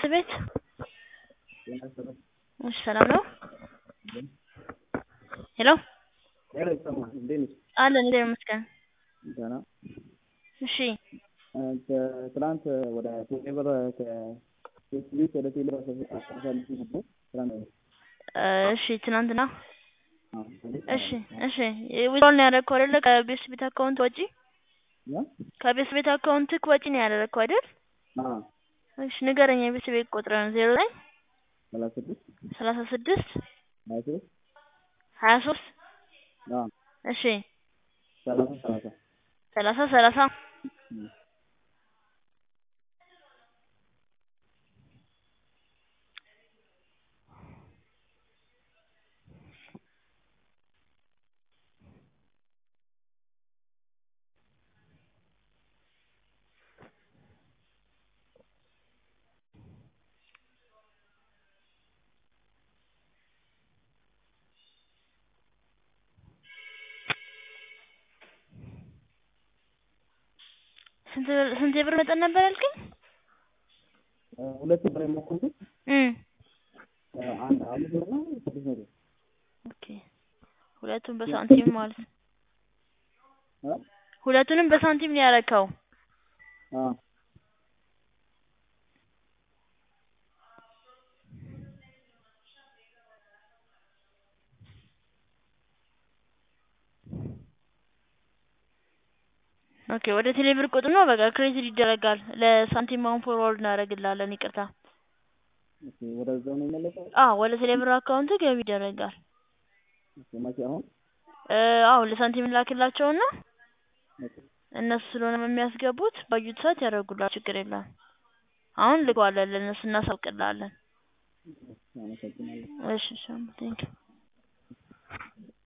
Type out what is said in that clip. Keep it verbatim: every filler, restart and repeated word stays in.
ቤት እሺ ሰላም ነው ሄሎ ሄሎ ይሰማል እንዴት ነሽ? አለን እንዴት ይመስገን ደህና እሺ ትናንት ወደ ቴሌብር ከቤት ወደ ቴሌብር አሳልፌ ነበር ትናንት እሺ ትናንትና እሺ እሺ ዊዝድሮው ነው ያደረከው አይደለ ከቤት ቤት አካውንት ወጪ ከቤት ቤት አካውንትክ ወጪ ነው ያደረከው አይደል? አዎ እሺ ንገረኝ የቤት ቤት ቁጥርን ዜሮ ዘጠኝ ሰላሳ ስድስት ሰላሳ ስድስት ሀያ ሶስት ሀያ ሶስት አዎ እሺ ሰላሳ ሰላሳ ሰላሳ ሰላሳ ስንት ስንት ብር መጠን ነበር ያልከኝ? ሁለት ብር የሞከርኩት እም አንድ አምስት ብር ነው ስድስት መቶ ኦኬ ሁለቱም በሳንቲም ማለት አ ሁለቱንም በሳንቲም ነው ያረከው? አዎ ኦኬ ወደ ቴሌብር ቁጥር ነው በቃ ክሬዲት ይደረጋል ለሳንቲም አሁን ፎርዋርድ እናደርግልሃለን ይቅርታ ኦኬ ወደዛው ነው የሚመለሰው? አዎ ወደ ቴሌብር አካውንት ገቢ ይደረጋል ኦኬ መቼ አሁን አዎ ለሳንቲም ላክላቸውና እነሱ ስለሆነ የሚያስገቡት ባዩት ሰዓት ያደርጉልሃል ችግር የለም አሁን ልከዋለን ለእነሱ እናሳውቅልሃለን አመሰግናለሁ እሺ እሺ ቴንኪው